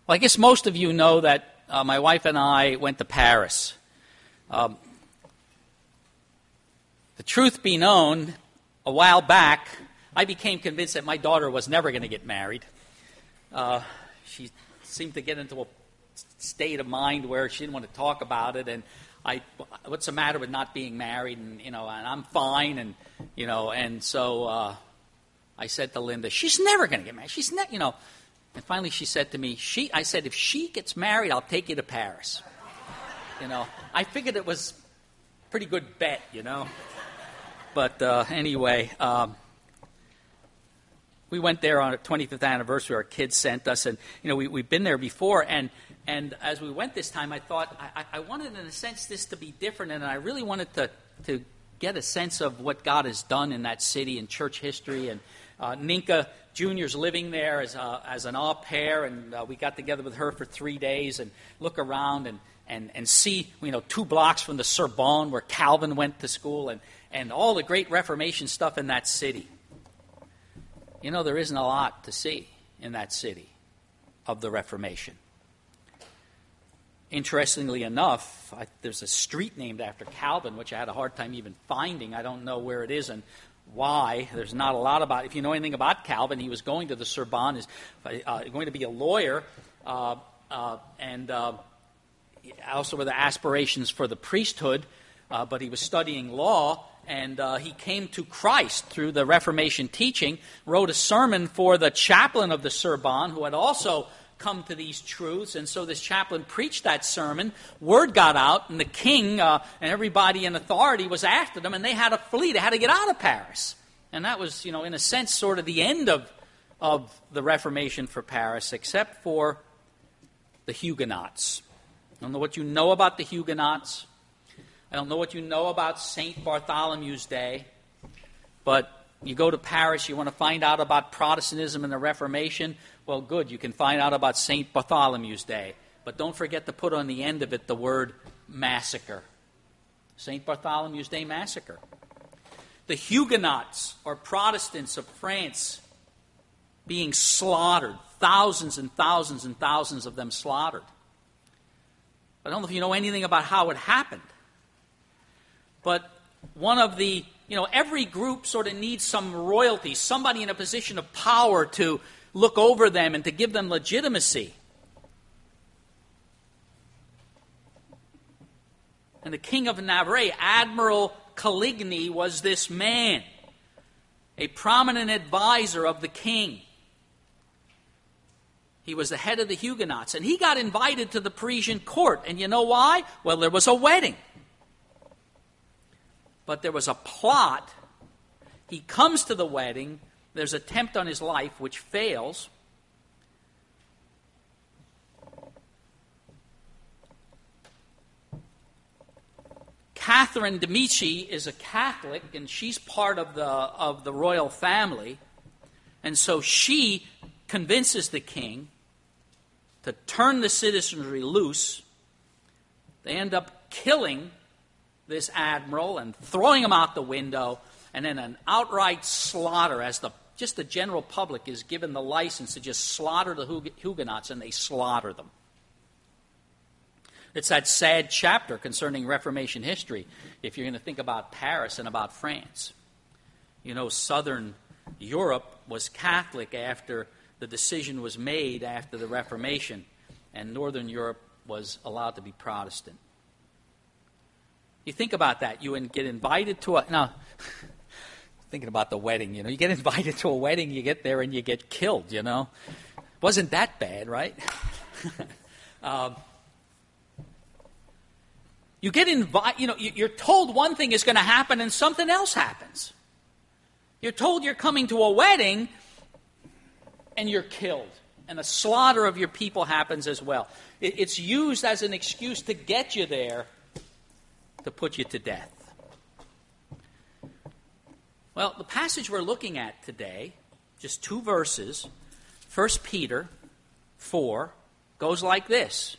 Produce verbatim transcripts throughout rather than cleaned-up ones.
Well, I guess most of you know that uh, my wife and I went to Paris. Um, the truth be known, a while back, I became convinced that my daughter was never going to get married. Uh, she seemed to get into a state of mind where she didn't want to talk about it, and I, what's the matter with not being married? And you know, and I'm fine, and you know, and so uh, I said to Linda, she's never going to get married. She's not, you know. And finally, she said to me, "She," I said, "if she gets married, I'll take you to Paris." You know, I figured it was a pretty good bet, you know. But uh, anyway, um, we went there on our twenty-fifth anniversary. Our kids sent us, and you know, we, we've been there before. And and as we went this time, I thought I, I wanted, in a sense, this to be different, and I really wanted to to get a sense of what God has done in that city and church history. And uh, Ninka Junior's living there as a, as an au pair, and uh, we got together with her for three days and look around and and and see, you know, two blocks from the Sorbonne where Calvin went to school, and and all the great Reformation stuff in that city. You know, there isn't a lot to see in that city of the Reformation. Interestingly enough, I, there's a street named after Calvin, which I had a hard time even finding. I don't know where it is and why. There's not a lot about it. If you know anything about Calvin, he was going to the Sorbonne, is uh, going to be a lawyer, uh, uh, and uh, also with aspirations for the priesthood, uh, but he was studying law. And uh, he came to Christ through the Reformation teaching, wrote a sermon for the chaplain of the Sorbonne, who had also come to these truths. And so this chaplain preached that sermon. Word got out, and the king uh, and everybody in authority was after them, and they had to flee. They had to get out of Paris. And that was, you know, in a sense, sort of the end of, of the Reformation for Paris, except for the Huguenots. I don't know what you know about the Huguenots. I don't know what you know about Saint Bartholomew's Day, but you go to Paris, you want to find out about Protestantism and the Reformation, well, good, you can find out about Saint Bartholomew's Day. But don't forget to put on the end of it the word massacre. Saint Bartholomew's Day massacre. The Huguenots, or Protestants of France, being slaughtered, thousands and thousands and thousands of them slaughtered. I don't know if you know anything about how it happened. But one of the, you know, every group sort of needs some royalty, somebody in a position of power to look over them and to give them legitimacy. And the king of Navarre, Admiral Coligny, was this man, a prominent advisor of the king. He was the head of the Huguenots, and he got invited to the Parisian court. And you know why? Well, there was a wedding. But there was a plot. He comes to the wedding. There's an attempt on his life, which fails. Catherine de' Medici is a Catholic, and she's part of the of the royal family. And so she convinces the king to turn the citizenry loose. They end up killing this admiral and throwing him out the window, and then an outright slaughter as the just the general public is given the license to just slaughter the Huguenots, and they slaughter them. It's that sad chapter concerning Reformation history, if you're going to think about Paris and about France. You know, southern Europe was Catholic after the decision was made after the Reformation, and northern Europe was allowed to be Protestant. You think about that. You get invited to a... Now, thinking about the wedding, you know. You get invited to a wedding, you get there, and you get killed, you know. Wasn't that bad, right? um, you get invited... You know, you're told one thing is going to happen, and something else happens. You're told you're coming to a wedding, and you're killed. And a slaughter of your people happens as well. It's used as an excuse to get you there, to put you to death. Well, the passage we're looking at today, just two verses, First Peter four, goes like this.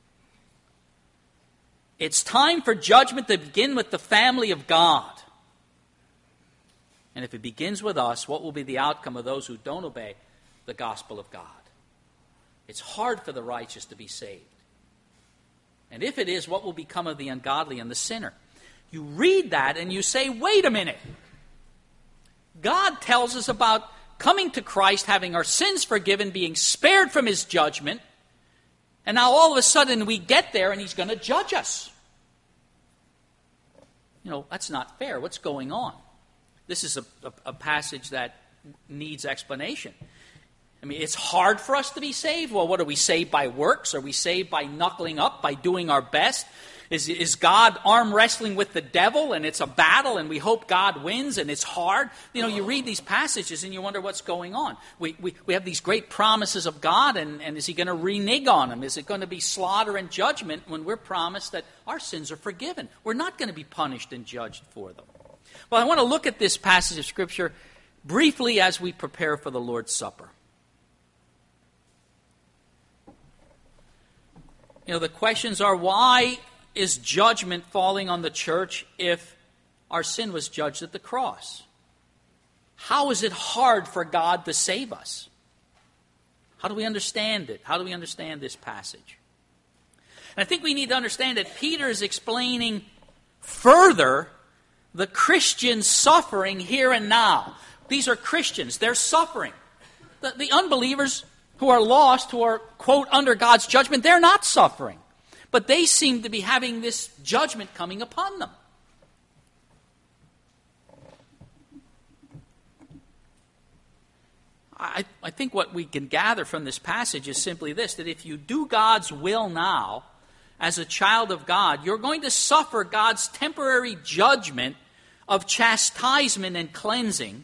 It's time for judgment to begin with the family of God. And if it begins with us, what will be the outcome of those who don't obey the gospel of God? It's hard for the righteous to be saved. And if it is, what will become of the ungodly and the sinner? You read that and you say, wait a minute. God tells us about coming to Christ, having our sins forgiven, being spared from his judgment, and now all of a sudden we get there and he's going to judge us. You know, that's not fair. What's going on? This is a, a, a passage that needs explanation. I mean, it's hard for us to be saved. Well, what are we saved by works? Are we saved by knuckling up, by doing our best? Is, is God arm wrestling with the devil and it's a battle and we hope God wins and it's hard? You know, you read these passages and you wonder what's going on. We we, we have these great promises of God, and, and is he going to renege on them? Is it going to be slaughter and judgment when we're promised that our sins are forgiven? We're not going to be punished and judged for them. Well, I want to look at this passage of Scripture briefly as we prepare for the Lord's Supper. You know, the questions are, why is judgment falling on the church if our sin was judged at the cross? How is it hard for God to save us? How do we understand it? How do we understand this passage? And I think we need to understand that Peter is explaining further the Christian suffering here and now. These are Christians. They're suffering. The, the unbelievers who are lost, who are, quote, under God's judgment, they're not suffering. But they seem to be having this judgment coming upon them. I, I think what we can gather from this passage is simply this, that if you do God's will now, as a child of God, you're going to suffer God's temporary judgment of chastisement and cleansing.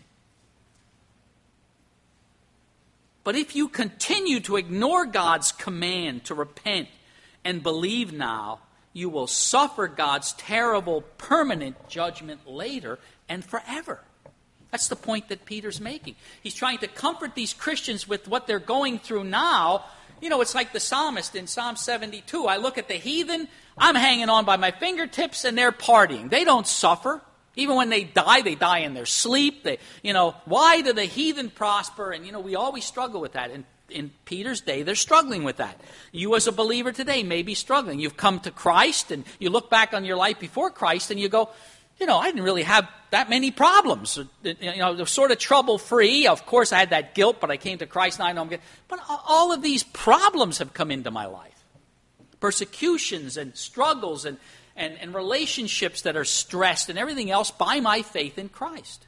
But if you continue to ignore God's command to repent and believe now, you will suffer God's terrible permanent judgment later and forever. That's the point that Peter's making. He's trying to comfort these Christians with what they're going through now. You know, it's like the psalmist in Psalm seventy-two. I look at the heathen, I'm hanging on by my fingertips, and they're partying. They don't suffer. Even when they die, they die in their sleep. They, you know, why do the heathen prosper? And, you know, we always struggle with that. And in Peter's day, they're struggling with that. You as a believer today may be struggling. You've come to Christ, and you look back on your life before Christ, and you go, you know, I didn't really have that many problems. You know, they're sort of trouble-free. Of course, I had that guilt, but I came to Christ, now I know I'm getting... But all of these problems have come into my life. Persecutions and struggles and And, and relationships that are stressed and everything else by my faith in Christ.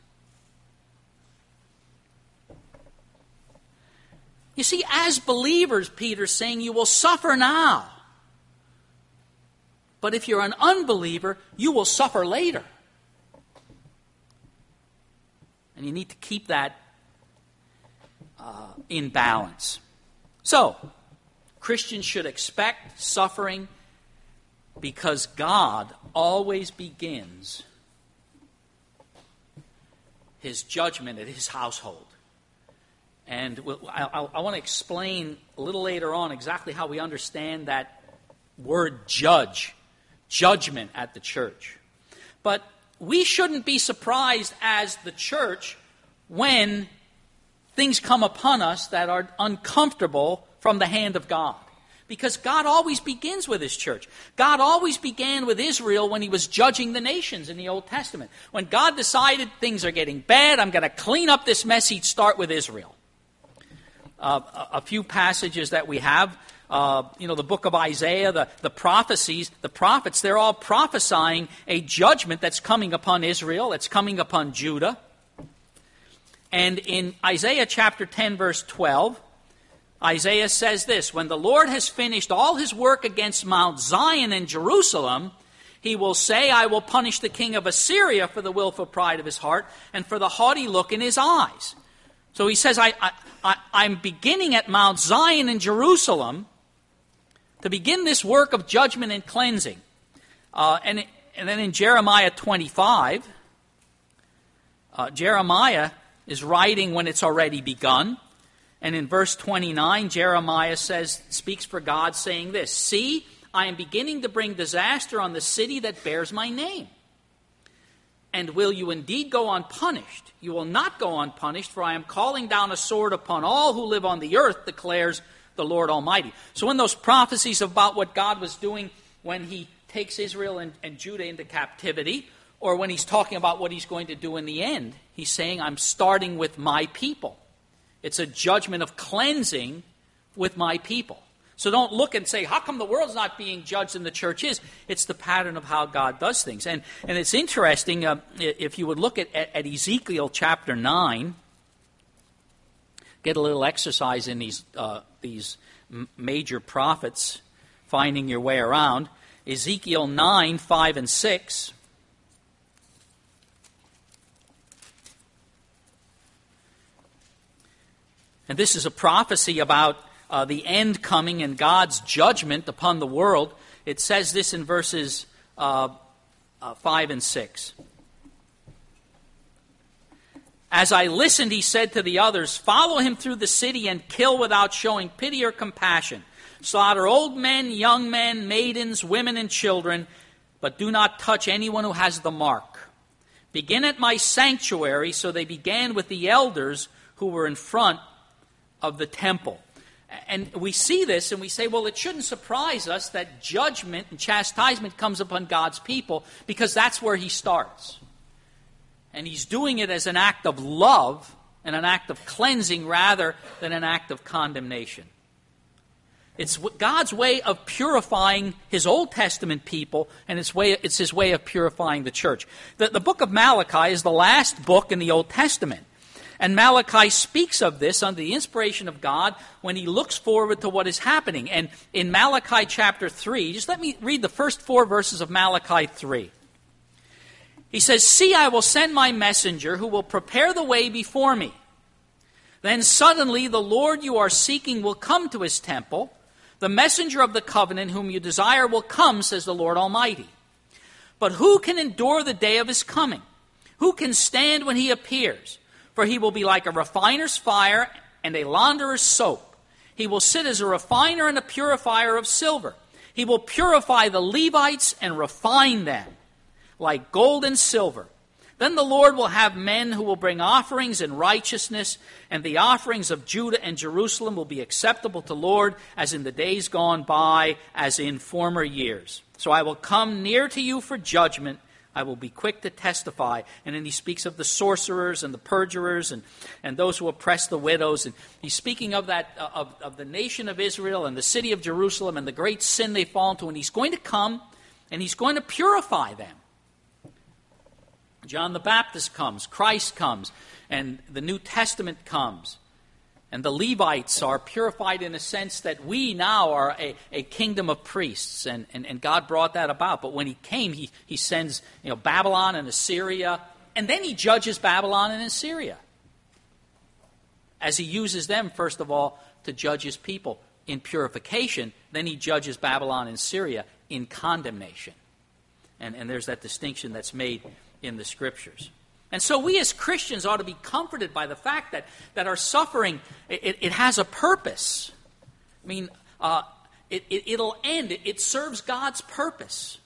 You see, as believers, Peter's saying, you will suffer now. But if you're an unbeliever, you will suffer later. And you need to keep that uh, in balance. So, Christians should expect suffering, because God always begins his judgment at his household. And I, I, I want to explain a little later on exactly how we understand that word judge, judgment at the church. But we shouldn't be surprised as the church when things come upon us that are uncomfortable from the hand of God. Because God always begins with his church. God always began with Israel when he was judging the nations in the Old Testament. When God decided things are getting bad, I'm going to clean up this mess, he'd start with Israel. Uh, a, a few passages that we have, uh, you know, the book of Isaiah, the, the prophecies, the prophets, they're all prophesying a judgment that's coming upon Israel, that's coming upon Judah. And in Isaiah chapter ten, verse twelve, Isaiah says this, when the Lord has finished all his work against Mount Zion and Jerusalem, he will say, I will punish the king of Assyria for the willful pride of his heart and for the haughty look in his eyes. So he says, I, I, I, I'm beginning at Mount Zion and Jerusalem to begin this work of judgment and cleansing. Uh, and, and then in Jeremiah twenty-five, uh, Jeremiah is writing when it's already begun. And in verse twenty-nine, Jeremiah says, speaks for God, saying this, see, I am beginning to bring disaster on the city that bears my name. And will you indeed go unpunished? You will not go unpunished, for I am calling down a sword upon all who live on the earth, declares the Lord Almighty. So in those prophecies about what God was doing when he takes Israel and, and Judah into captivity, or when he's talking about what he's going to do in the end, he's saying, I'm starting with my people. It's a judgment of cleansing with my people. So don't look and say, how come the world's not being judged and the church is? It's the pattern of how God does things. And and it's interesting, uh, if you would look at, at, at Ezekiel chapter nine, get a little exercise in these, uh, these m- major prophets, finding your way around. Ezekiel nine, five, and six. And this is a prophecy about Uh, the end coming and God's judgment upon the world. It says this in verses uh, uh, five and six. As I listened, he said to the others, follow him through the city and kill without showing pity or compassion. Slaughter old men, young men, maidens, women, and children, but do not touch anyone who has the mark. Begin at my sanctuary. So they began with the elders who were in front of the temple. And we see this and we say, well, it shouldn't surprise us that judgment and chastisement comes upon God's people, because that's where he starts. And he's doing it as an act of love and an act of cleansing rather than an act of condemnation. It's God's way of purifying his Old Testament people, and it's, way, it's his way of purifying the church. The, the book of Malachi is the last book in the Old Testament. And Malachi speaks of this under the inspiration of God when he looks forward to what is happening. And in Malachi chapter three, just let me read the first four verses of Malachi three. He says, see, I will send my messenger who will prepare the way before me. Then suddenly the Lord you are seeking will come to his temple. The messenger of the covenant whom you desire will come, says the Lord Almighty. But who can endure the day of his coming? Who can stand when he appears? For he will be like a refiner's fire and a launderer's soap. He will sit as a refiner and a purifier of silver. He will purify the Levites and refine them like gold and silver. Then the Lord will have men who will bring offerings in righteousness, and the offerings of Judah and Jerusalem will be acceptable to the Lord, as in the days gone by, as in former years. So I will come near to you for judgment. I will be quick to testify. And then he speaks of the sorcerers and the perjurers and, and those who oppress the widows. And he's speaking of that uh, of, of the nation of Israel and the city of Jerusalem and the great sin they fall into. And he's going to come and he's going to purify them. John the Baptist comes, Christ comes, and the New Testament comes. And the Levites are purified in a sense that we now are a, a kingdom of priests, and, and, and God brought that about. But when he came, he, he sends you know, Babylon and Assyria, and then he judges Babylon and Assyria, as he uses them, first of all, to judge his people in purification. Then he judges Babylon and Syria in condemnation. And, and there's that distinction that's made in the Scriptures. And so we as Christians ought to be comforted by the fact that, that our suffering, it, it has a purpose. I mean, uh, it, it, it'll end. It, it serves God's purpose.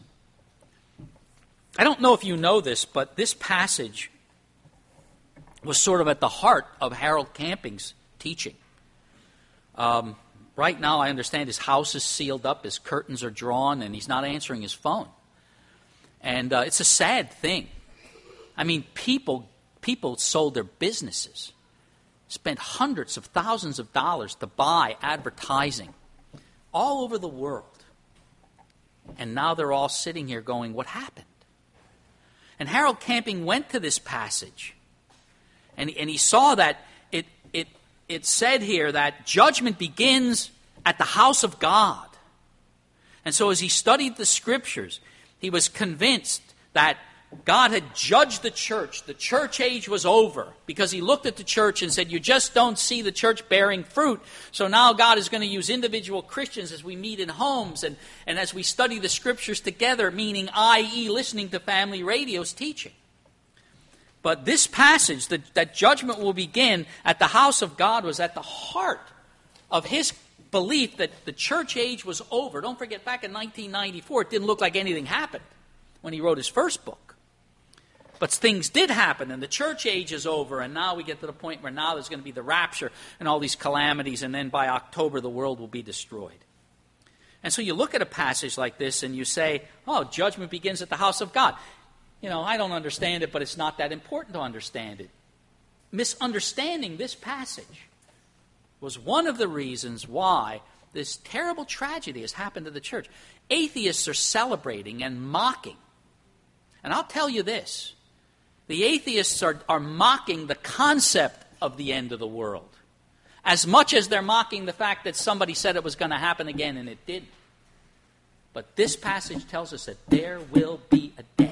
I don't know if you know this, but this passage was sort of at the heart of Harold Camping's teaching. Um, right now, I understand his house is sealed up, his curtains are drawn, and he's not answering his phone. And uh, it's a sad thing. I mean, people people sold their businesses, spent hundreds of thousands of dollars to buy advertising all over the world. And now they're all sitting here going, what happened? And Harold Camping went to this passage, and, and he saw that it, it, it said here that judgment begins at the house of God. And so as he studied the Scriptures, he was convinced that God had judged the church. The church age was over, because he looked at the church and said, you just don't see the church bearing fruit. So now God is going to use individual Christians as we meet in homes and, and as we study the Scriptures together, meaning that is listening to family radio's teaching. But this passage, that, that judgment will begin at the house of God, was at the heart of his belief that the church age was over. Don't forget, back in nineteen ninety-four, it didn't look like anything happened when he wrote his first book. But things did happen, and the church age is over, and now we get to the point where now there's going to be the rapture and all these calamities, and then by October the world will be destroyed. And so you look at a passage like this and you say, oh, judgment begins at the house of God. You know, I don't understand it, but it's not that important to understand it. Misunderstanding this passage was one of the reasons why this terrible tragedy has happened to the church. Atheists are celebrating and mocking. And I'll tell you this, the atheists are, are mocking the concept of the end of the world, as much as they're mocking the fact that somebody said it was going to happen again and it didn't. But this passage tells us that there will be a day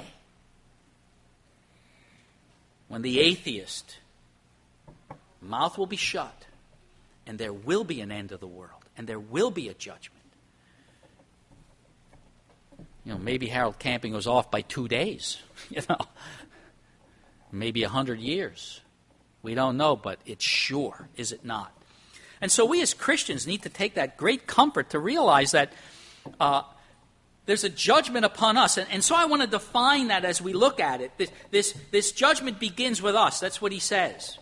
when the atheist mouth will be shut and there will be an end of the world and there will be a judgment. You know, maybe Harold Camping was off by two days, you know, maybe a hundred years. We don't know, but it's sure, is it not? And so we as Christians need to take that great comfort to realize that uh, there's a judgment upon us. And, and so I want to define that as we look at it. This, this, this judgment begins with us. That's what he says.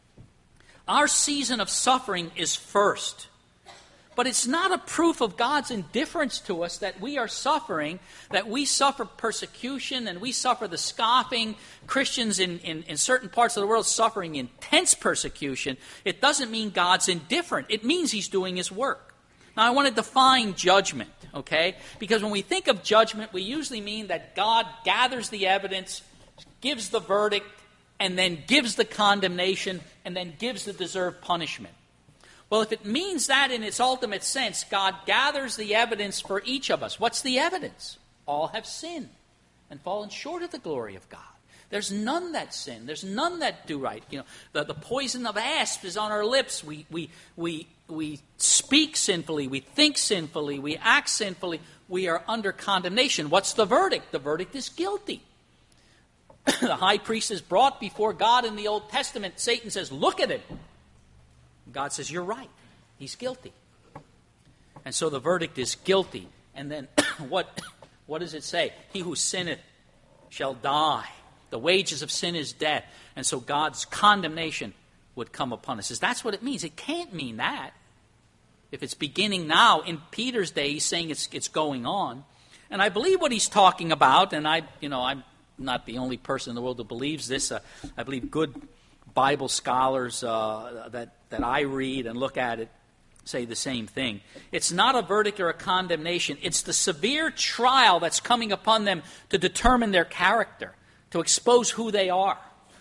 Our season of suffering is first. But it's not a proof of God's indifference to us that we are suffering, that we suffer persecution and we suffer the scoffing. Christians in, in, in certain parts of the world suffering intense persecution. It doesn't mean God's indifferent. It means he's doing his work. Now I want to define judgment, okay? Because when we think of judgment, we usually mean that God gathers the evidence, gives the verdict, and then gives the condemnation, and then gives the deserved punishment. Well, if it means that in its ultimate sense, God gathers the evidence for each of us. What's the evidence? All have sinned and fallen short of the glory of God. There's none that sin. There's none that do right. You know, the, the poison of asp is on our lips. We, we, we, we speak sinfully. We think sinfully. We act sinfully. We are under condemnation. What's the verdict? The verdict is guilty. The high priest is brought before God in the Old Testament. Satan says, look at him. God says, you're right. He's guilty. And so the verdict is guilty. And then what, what does it say? He who sinneth shall die. The wages of sin is death. And so God's condemnation would come upon us. That's what it means. It can't mean that. If it's beginning now, in Peter's day, he's saying it's, it's going on. And I believe what he's talking about, and I, you know, I'm not the only person in the world who believes this. Uh, I believe good Bible scholars uh, that, that I read and look at it say the same thing. It's not a verdict or a condemnation. It's the severe trial that's coming upon them to determine their character, to expose who they are.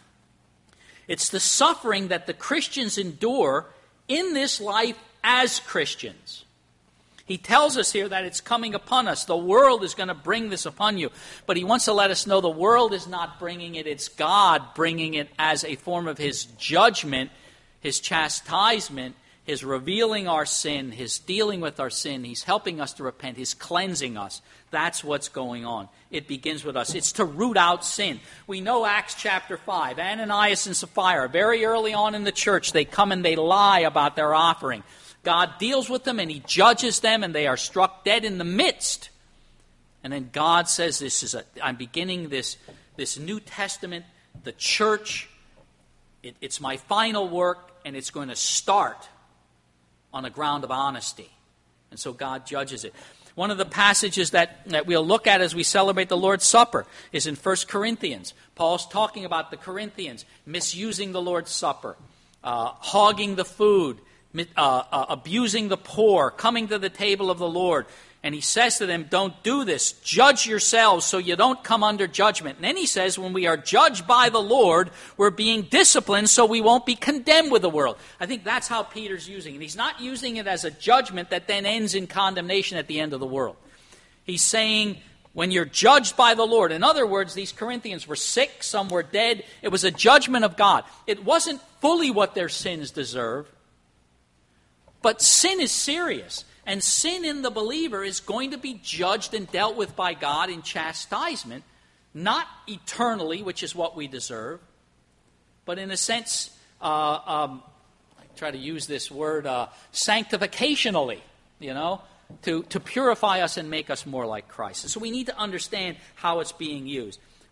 It's the suffering that the Christians endure in this life as Christians. He tells us here that it's coming upon us. The world is going to bring this upon you. But he wants to let us know the world is not bringing it. It's God bringing it as a form of his judgment, his chastisement, his revealing our sin, his dealing with our sin. He's helping us to repent. He's cleansing us. That's what's going on. It begins with us. It's to root out sin. We know Acts chapter five. Ananias and Sapphira, very early on in the church, they come and they lie about their offering. God deals with them and he judges them and they are struck dead in the midst. And then God says, "This is a, I'm beginning this, this New Testament, the church. It, it's my final work and it's going to start on a ground of honesty." And so God judges it. One of the passages that, that we'll look at as we celebrate the Lord's Supper is in First Corinthians. Paul's talking about the Corinthians misusing the Lord's Supper, uh, hogging the food, Uh, uh, abusing the poor, coming to the table of the Lord. And he says to them, don't do this. Judge yourselves so you don't come under judgment. And then he says, when we are judged by the Lord, we're being disciplined so we won't be condemned with the world. I think that's how Peter's using it. He's not using it as a judgment that then ends in condemnation at the end of the world. He's saying, when you're judged by the Lord. In other words, these Corinthians were sick, some were dead. It was a judgment of God. It wasn't fully what their sins deserve. But sin is serious, and sin in the believer is going to be judged and dealt with by God in chastisement, not eternally, which is what we deserve, but in a sense, uh, um, I try to use this word, uh, sanctificationally, you know, to, to purify us and make us more like Christ. So we need to understand how it's being used.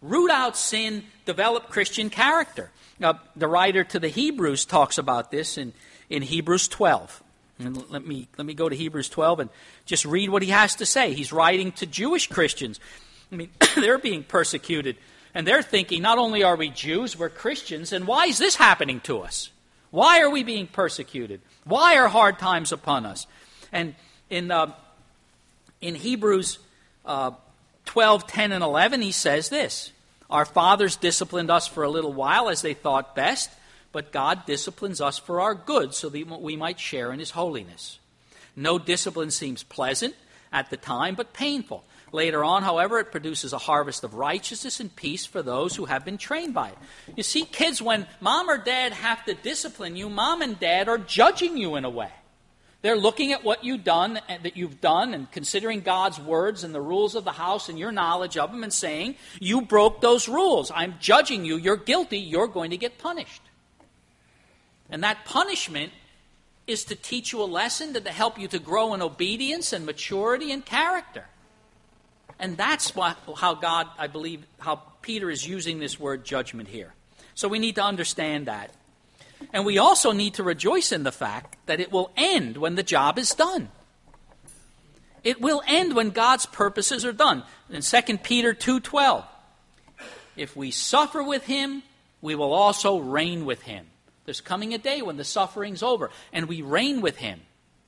Root out sin, develop Christian character. Now, the writer to the Hebrews talks about this in, in Hebrews twelve. And let me let me go to Hebrews twelve and just read what he has to say. He's writing to Jewish Christians. I mean, they're being persecuted. And they're thinking, not only are we Jews, we're Christians, and why is this happening to us? Why are we being persecuted? Why are hard times upon us? And in uh, in Hebrews uh, twelve, ten, and eleven, he says this: our fathers disciplined us for a little while as they thought best, but God disciplines us for our good so that we might share in his holiness. No discipline seems pleasant at the time, but painful. Later on, however, it produces a harvest of righteousness and peace for those who have been trained by it. You see, kids, when mom or dad have to discipline you, mom and dad are judging you in a way. They're looking at what you've done, that you've done, and considering God's words and the rules of the house and your knowledge of them, and saying, you broke those rules. I'm judging you. You're guilty. You're going to get punished. And that punishment is to teach you a lesson, to help you to grow in obedience and maturity and character. And that's what, how God, I believe, how Peter is using this word judgment here. So we need to understand that. And we also need to rejoice in the fact that it will end when the job is done. It will end when God's purposes are done. In Second Peter two twelve, if we suffer with him, we will also reign with him. There's coming a day when the suffering's over, and we reign with him.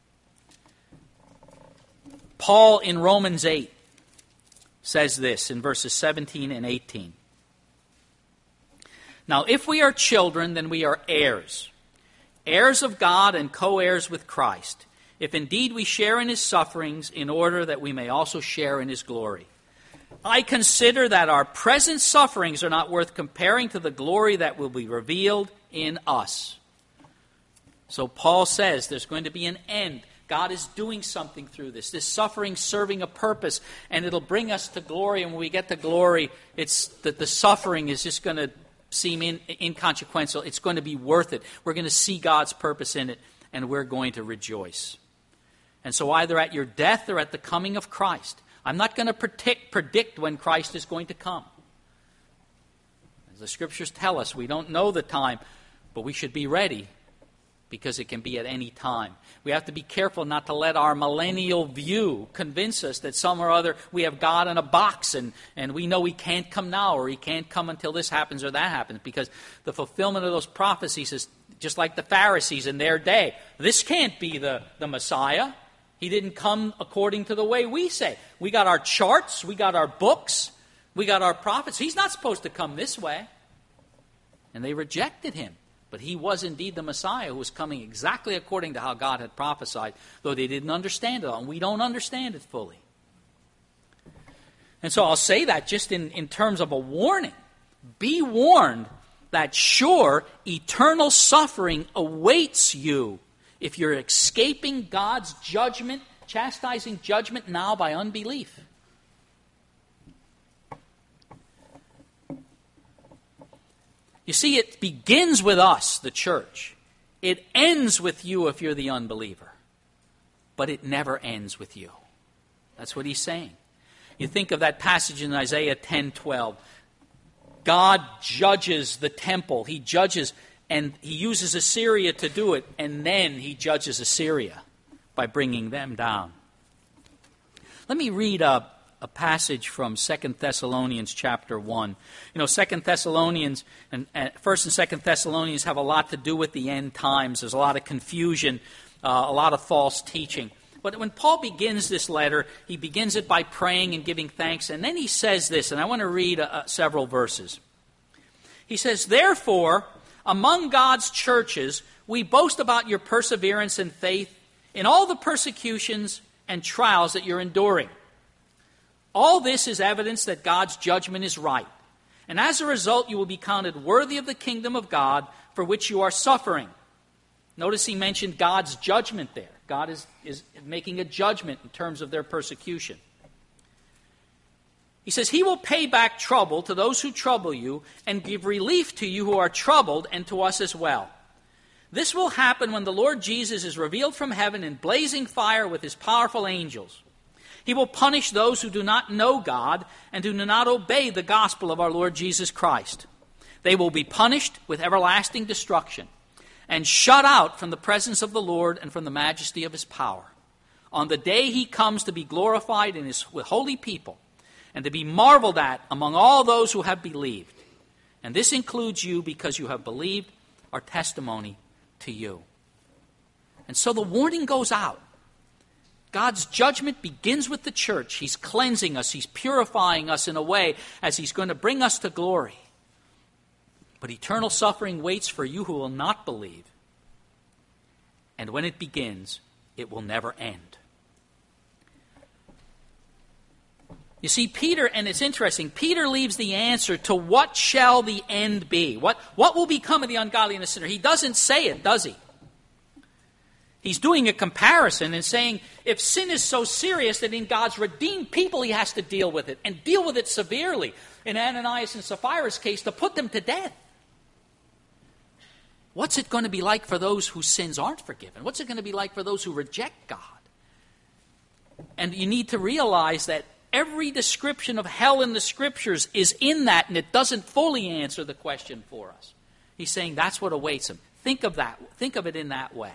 Paul in Romans eight says this in verses seventeen and eighteen. Now, if we are children, then we are heirs, heirs of God and co-heirs with Christ, if indeed we share in his sufferings, in order that we may also share in his glory. I consider that our present sufferings are not worth comparing to the glory that will be revealed in us. So Paul says there's going to be an end. God is doing something through this. This suffering serving a purpose, and it'll bring us to glory. And when we get to glory, it's that the suffering is just going to seem in, inconsequential. It's going to be worth it. We're going to see God's purpose in it, and we're going to rejoice. And so either at your death or at the coming of Christ. I'm not going to predict, predict when Christ is going to come. As the Scriptures tell us, we don't know the time, but we should be ready, because it can be at any time. We have to be careful not to let our millennial view convince us that some or other we have God in a box and, and we know he can't come now or he can't come until this happens or that happens, because the fulfillment of those prophecies is just like the Pharisees in their day. This can't be the, the Messiah. He didn't come according to the way we say. We got our charts, we got our books, we got our prophets. He's not supposed to come this way. And they rejected him. But he was indeed the Messiah who was coming exactly according to how God had prophesied, though they didn't understand it all, and we don't understand it fully. And so I'll say that just in, in terms of a warning. Be warned that sure, eternal suffering awaits you if you're escaping God's judgment, chastising judgment now by unbelief. You see, it begins with us, the church. It ends with you if you're the unbeliever. But it never ends with you. That's what he's saying. You think of that passage in Isaiah ten twelve. God judges the temple. He judges, and he uses Assyria to do it, and then he judges Assyria by bringing them down. Let me read a A passage from Second Thessalonians chapter one. You know, Second Thessalonians and, and First and Second Thessalonians have a lot to do with the end times. There's a lot of confusion, uh, a lot of false teaching. But when Paul begins this letter, he begins it by praying and giving thanks, and then he says this, and I want to read uh, several verses. He says, "Therefore, among God's churches, we boast about your perseverance and faith in all the persecutions and trials that you're enduring. All this is evidence that God's judgment is right. And as a result, you will be counted worthy of the kingdom of God for which you are suffering." Notice he mentioned God's judgment there. God is, is making a judgment in terms of their persecution. He says, "He will pay back trouble to those who trouble you and give relief to you who are troubled, and to us as well. This will happen when the Lord Jesus is revealed from heaven in blazing fire with his powerful angels. He will punish those who do not know God and do not obey the gospel of our Lord Jesus Christ. They will be punished with everlasting destruction and shut out from the presence of the Lord and from the majesty of his power. On the day he comes to be glorified in his with holy people and to be marveled at among all those who have believed. And this includes you because you have believed our testimony to you. And so the warning goes out. God's judgment begins with the church. He's cleansing us. He's purifying us in a way as he's going to bring us to glory. But eternal suffering waits for you who will not believe. And when it begins, it will never end. You see, Peter, and it's interesting, Peter leaves the answer to what shall the end be? What, what will become of the ungodly and the sinner? He doesn't say it, does he? He's doing a comparison and saying, if sin is so serious that in God's redeemed people he has to deal with it, and deal with it severely, in Ananias and Sapphira's case, to put them to death. What's it going to be like for those whose sins aren't forgiven? What's it going to be like for those who reject God? And you need to realize that every description of hell in the Scriptures is in that, and it doesn't fully answer the question for us. He's saying that's what awaits him. Think of that. Think of it in that way.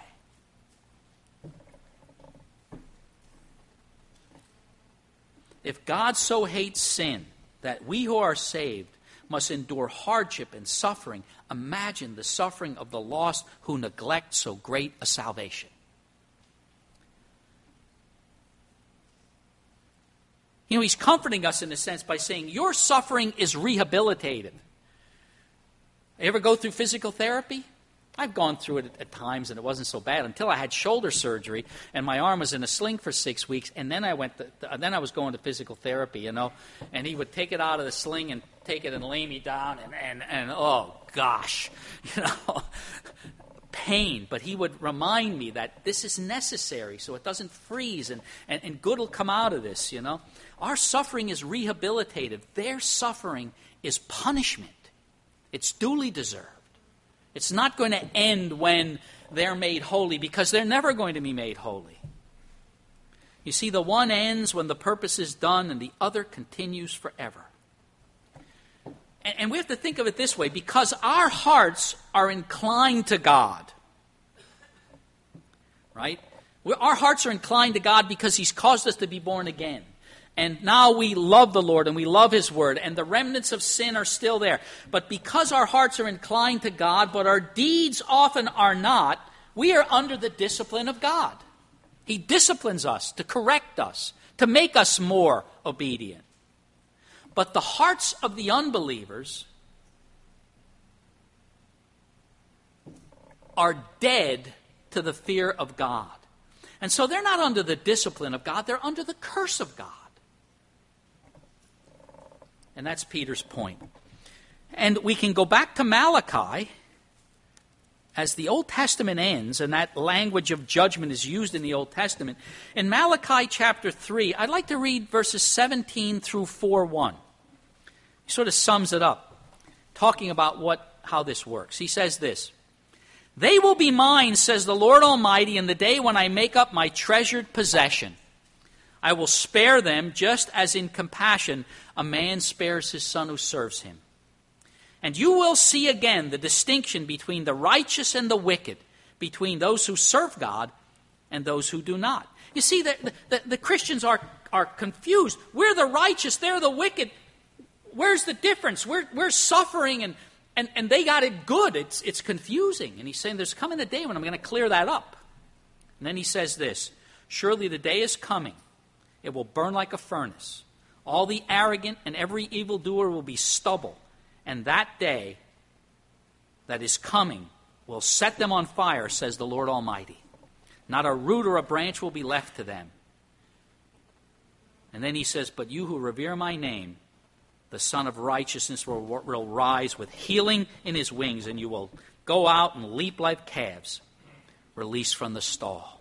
If God so hates sin that we who are saved must endure hardship and suffering, imagine the suffering of the lost who neglect so great a salvation. You know, he's comforting us in a sense by saying, your suffering is rehabilitative. You ever go through physical therapy? I've gone through it at times, and it wasn't so bad until I had shoulder surgery, and my arm was in a sling for six weeks, and then I went. To, then I was going to physical therapy, you know, and he would take it out of the sling and take it and lay me down, and and, and oh gosh, you know, pain. But he would remind me that this is necessary, so it doesn't freeze, and and, and good will come out of this. You know, our suffering is rehabilitative. Their suffering is punishment. It's duly deserved. It's not going to end when they're made holy, because they're never going to be made holy. You see, the one ends when the purpose is done, and the other continues forever. And, and we have to think of it this way, because our hearts are inclined to God. Right? We're, our hearts are inclined to God because he's caused us to be born again. And now we love the Lord and we love his word, and the remnants of sin are still there. But because our hearts are inclined to God, but our deeds often are not, we are under the discipline of God. He disciplines us to correct us, to make us more obedient. But the hearts of the unbelievers are dead to the fear of God. And so they're not under the discipline of God, they're under the curse of God. And that's Peter's point. And we can go back to Malachi as the Old Testament ends, and that language of judgment is used in the Old Testament. In Malachi chapter three, I'd like to read verses seventeen through four one. He sort of sums it up, talking about what how this works. He says this, "They will be mine, says the Lord Almighty, in the day when I make up my treasured possession. I will spare them just as in compassion a man spares his son who serves him. And you will see again the distinction between the righteous and the wicked, between those who serve God and those who do not." You see, the, the, the Christians are, are confused. We're the righteous, they're the wicked. Where's the difference? We're, we're suffering and, and, and they got it good. It's, it's confusing. And he's saying there's coming a day when I'm going to clear that up. And then he says this, "Surely the day is coming. It will burn like a furnace. All the arrogant and every evildoer will be stubble. And that day that is coming will set them on fire, says the Lord Almighty. Not a root or a branch will be left to them." And then he says, "But you who revere my name, the Son of Righteousness will, will rise with healing in his wings, and you will go out and leap like calves, released from the stall."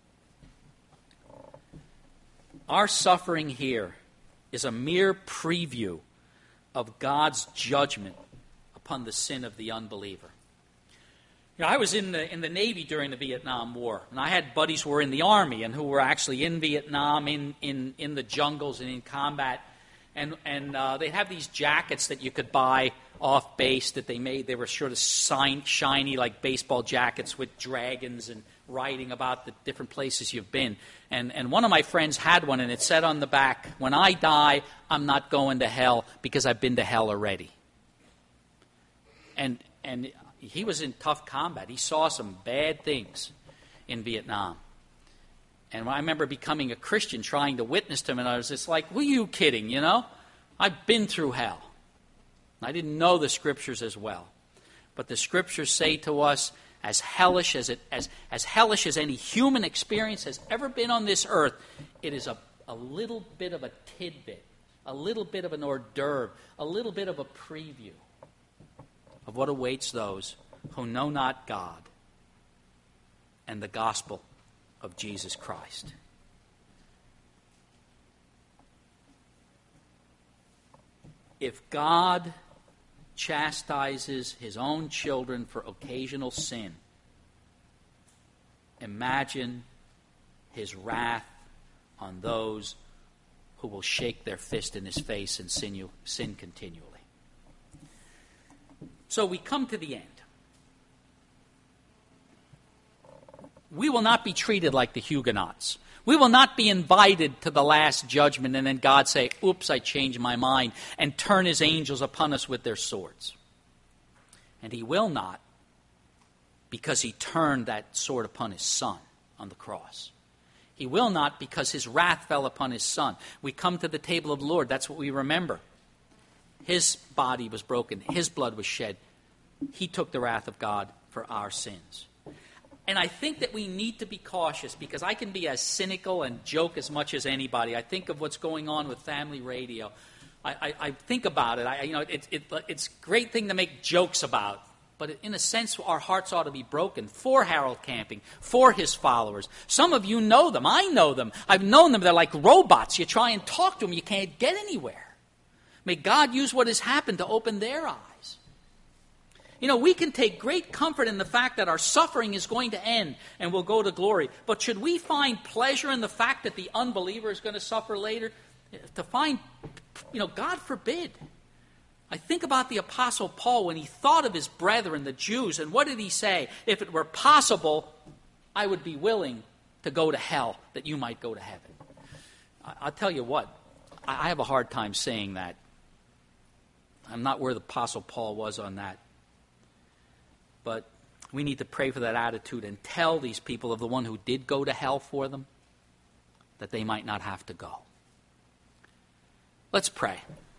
Our suffering here is a mere preview of God's judgment upon the sin of the unbeliever. You You know, I was in the in the Navy during the Vietnam War, and I had buddies who were in the Army and who were actually in Vietnam, in, in, in the jungles and in combat. And and uh, they'd have these jackets that you could buy off base that they made. They were sort of shine, shiny, like baseball jackets with dragons and writing about the different places you've been. And and one of my friends had one, and it said on the back, "When I die, I'm not going to hell because I've been to hell already." And and he was in tough combat. He saw some bad things in Vietnam. And I remember becoming a Christian, trying to witness to him, and I was just like, "Were you kidding, you know? I've been through hell." I didn't know the Scriptures as well. But the Scriptures say to us, as hellish as it as, as hellish as any human experience has ever been on this earth, it is a, a little bit of a tidbit, a little bit of an hors d'oeuvre, a little bit of a preview of what awaits those who know not God and the gospel of Jesus Christ. If God chastises his own children for occasional sin, imagine his wrath on those who will shake their fist in his face and sin, sin continually. So we come to the end. We will not be treated like the Huguenots. We will not be invited to the last judgment and then God say, "Oops, I changed my mind," and turn his angels upon us with their swords. And he will not, because he turned that sword upon his Son on the cross. He will not, because his wrath fell upon his Son. We come to the table of the Lord. That's what we remember. His body was broken. His blood was shed. He took the wrath of God for our sins. And I think that we need to be cautious, because I can be as cynical and joke as much as anybody. I think of what's going on with family radio. I, I, I think about it. I, you know, it, it, it's a great thing to make jokes about. But in a sense, our hearts ought to be broken for Harold Camping, for his followers. Some of you know them. I know them. I've known them. They're like robots. You try and talk to them, you can't get anywhere. May God use what has happened to open their eyes. You know, we can take great comfort in the fact that our suffering is going to end and we'll go to glory. But should we find pleasure in the fact that the unbeliever is going to suffer later? To find, you know, God forbid. I think about the Apostle Paul when he thought of his brethren, the Jews, and what did he say? "If it were possible, I would be willing to go to hell, that you might go to heaven." I'll tell you what, I have a hard time saying that. I'm not where the Apostle Paul was on that. But we need to pray for that attitude and tell these people of the one who did go to hell for them, that they might not have to go. Let's pray.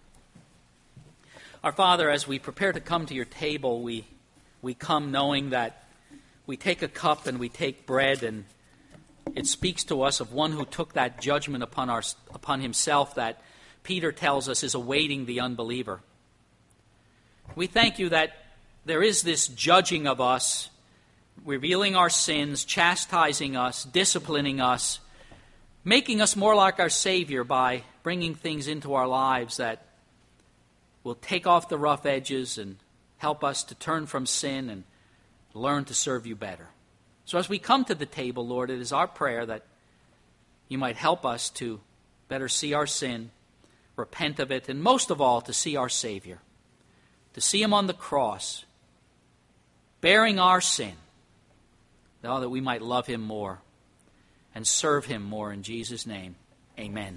Our Father, as we prepare to come to your table, we we come knowing that we take a cup and we take bread, and it speaks to us of one who took that judgment upon our upon himself that Peter tells us is awaiting the unbeliever. We thank you that there is this judging of us, revealing our sins, chastising us, disciplining us, making us more like our Savior by bringing things into our lives that will take off the rough edges and help us to turn from sin and learn to serve you better. So as we come to the table, Lord, it is our prayer that you might help us to better see our sin, repent of it, and most of all, to see our Savior, to see him on the cross, bearing our sin, that we might love him more and serve him more. In Jesus' name, amen.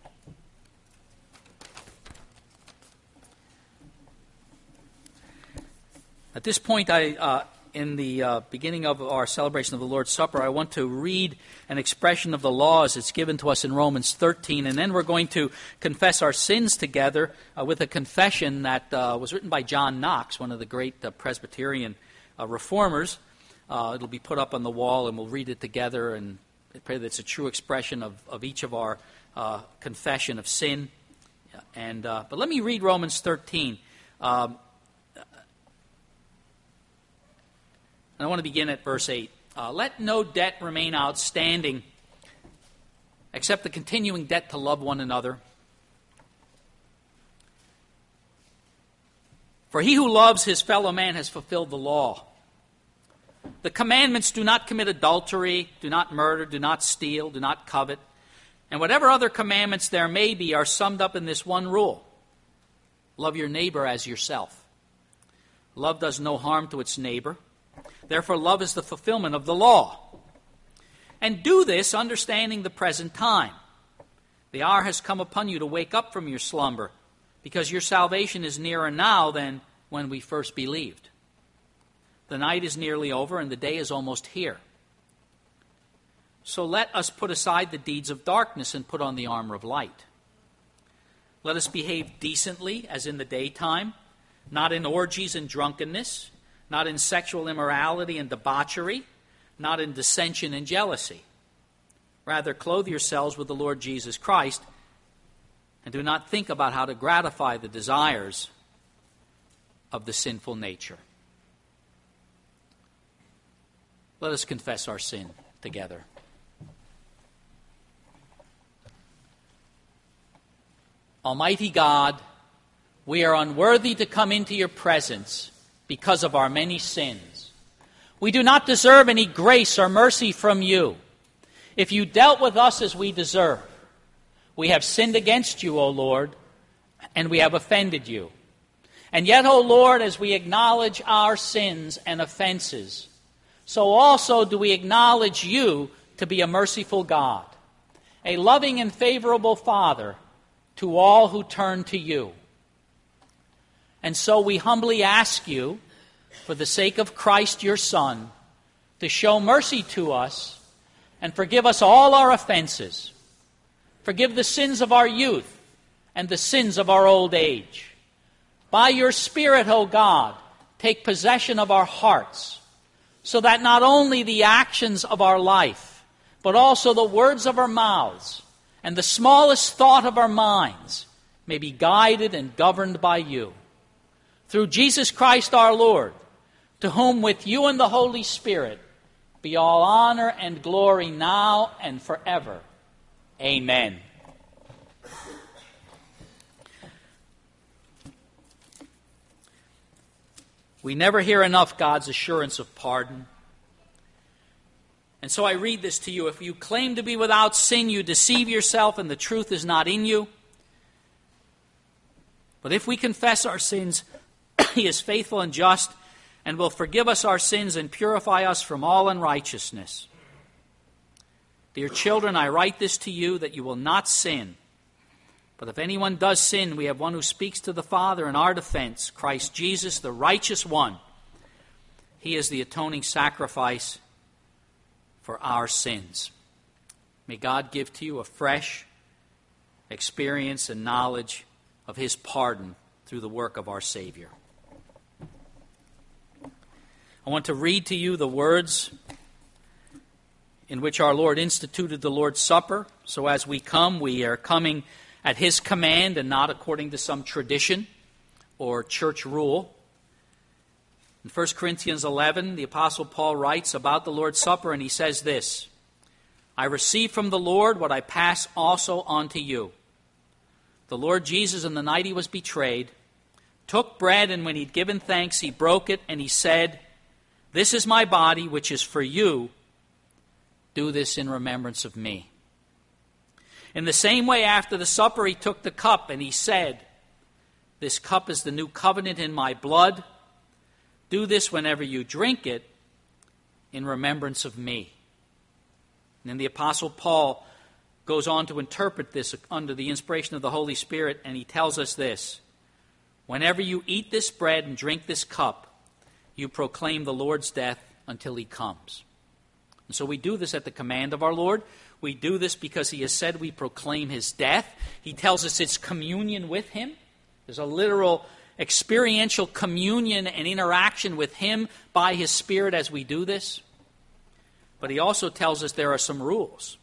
At this point, I, uh, in the uh, beginning of our celebration of the Lord's Supper, I want to read an expression of the law as it's given to us in Romans thirteen, and then we're going to confess our sins together uh, with a confession that uh, was written by John Knox, one of the great uh, Presbyterian uh, reformers. Uh, it'll be put up on the wall, and we'll read it together, and I pray that it's a true expression of, of each of our uh, confession of sin. And uh, but let me read Romans thirteen. Um, I want to begin at verse eight. Uh, Let no debt remain outstanding except the continuing debt to love one another. For he who loves his fellow man has fulfilled the law. The commandments: do not commit adultery, do not murder, do not steal, do not covet. And whatever other commandments there may be are summed up in this one rule: love your neighbor as yourself. Love does no harm to its neighbor. Therefore, love is the fulfillment of the law. And do this understanding the present time. The hour has come upon you to wake up from your slumber, because your salvation is nearer now than when we first believed. The night is nearly over, and the day is almost here. So let us put aside the deeds of darkness and put on the armor of light. Let us behave decently as in the daytime, not in orgies and drunkenness, not in sexual immorality and debauchery, not in dissension and jealousy. Rather, clothe yourselves with the Lord Jesus Christ, and do not think about how to gratify the desires of the sinful nature. Let us confess our sin together. Almighty God, we are unworthy to come into your presence because of our many sins. We do not deserve any grace or mercy from you. If you dealt with us as we deserve, we have sinned against you, O Lord, and we have offended you. And yet, O Lord, as we acknowledge our sins and offenses, so also do we acknowledge you to be a merciful God, a loving and favorable Father to all who turn to you. And so we humbly ask you, for the sake of Christ your Son, to show mercy to us and forgive us all our offenses. Forgive the sins of our youth and the sins of our old age. By your Spirit, O God, take possession of our hearts, so that not only the actions of our life, but also the words of our mouths and the smallest thought of our minds may be guided and governed by you. Through Jesus Christ our Lord, to whom with you and the Holy Spirit be all honor and glory now and forever. Amen. We never hear enough God's assurance of pardon. And so I read this to you. If you claim to be without sin, you deceive yourself and the truth is not in you. But if we confess our sins, he is faithful and just and will forgive us our sins and purify us from all unrighteousness. Dear children, I write this to you that you will not sin. But if anyone does sin, we have one who speaks to the Father in our defense, Christ Jesus, the righteous one. He is the atoning sacrifice for our sins. May God give to you a fresh experience and knowledge of his pardon through the work of our Savior. I want to read to you the words in which our Lord instituted the Lord's Supper. So as we come, we are coming at his command and not according to some tradition or church rule. In First Corinthians eleven, the Apostle Paul writes about the Lord's Supper, and he says this: I received from the Lord what I pass also on to you. The Lord Jesus, on the night he was betrayed, took bread, and when he'd given thanks, he broke it, and he said, This is my body, which is for you. Do this in remembrance of me. In the same way, after the supper, he took the cup, and he said, This cup is the new covenant in my blood. Do this whenever you drink it in remembrance of me. And then the Apostle Paul goes on to interpret this under the inspiration of the Holy Spirit, and he tells us this: Whenever you eat this bread and drink this cup, you proclaim the Lord's death until he comes. And so we do this at the command of our Lord. We do this because he has said we proclaim his death. He tells us it's communion with him. There's a literal experiential communion and interaction with him by his Spirit as we do this. But he also tells us there are some rules.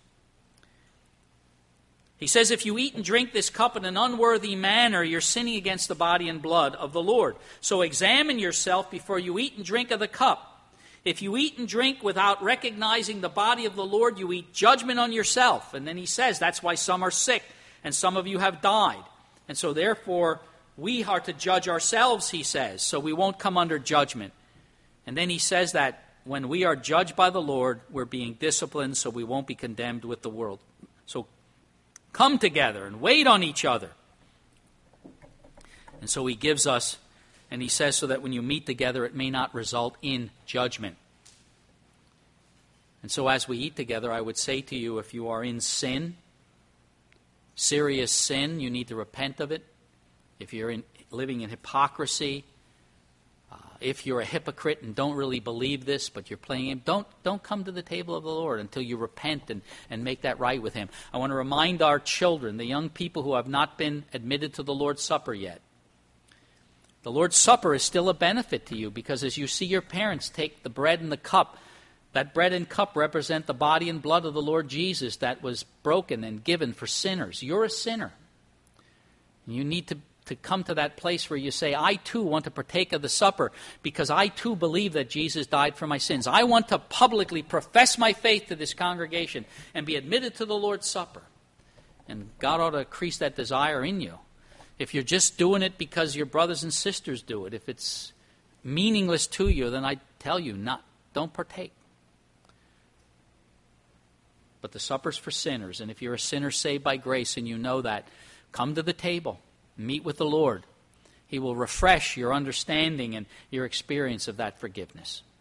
He says, if you eat and drink this cup in an unworthy manner, you're sinning against the body and blood of the Lord. So examine yourself before you eat and drink of the cup. If you eat and drink without recognizing the body of the Lord, you eat judgment on yourself. And then he says, that's why some are sick and some of you have died. And so therefore, we are to judge ourselves, he says, so we won't come under judgment. And then he says that when we are judged by the Lord, we're being disciplined so we won't be condemned with the world. So come together and wait on each other. And so he gives us, and he says, so that when you meet together, it may not result in judgment. And so as we eat together, I would say to you, if you are in sin, serious sin, you need to repent of it. If you're in, living in hypocrisy, uh, if you're a hypocrite and don't really believe this, but you're playing him, don't, don't come to the table of the Lord until you repent and, and make that right with him. I want to remind our children, the young people who have not been admitted to the Lord's Supper yet, the Lord's Supper is still a benefit to you, because as you see your parents take the bread and the cup, that bread and cup represent the body and blood of the Lord Jesus that was broken and given for sinners. You're a sinner. You need to, to come to that place where you say, I too want to partake of the supper because I too believe that Jesus died for my sins. I want to publicly profess my faith to this congregation and be admitted to the Lord's Supper. And God ought to increase that desire in you. If you're just doing it because your brothers and sisters do it, if it's meaningless to you, then I tell you, not, don't partake. But the supper's for sinners, and if you're a sinner saved by grace and you know that, come to the table, meet with the Lord. He will refresh your understanding and your experience of that forgiveness.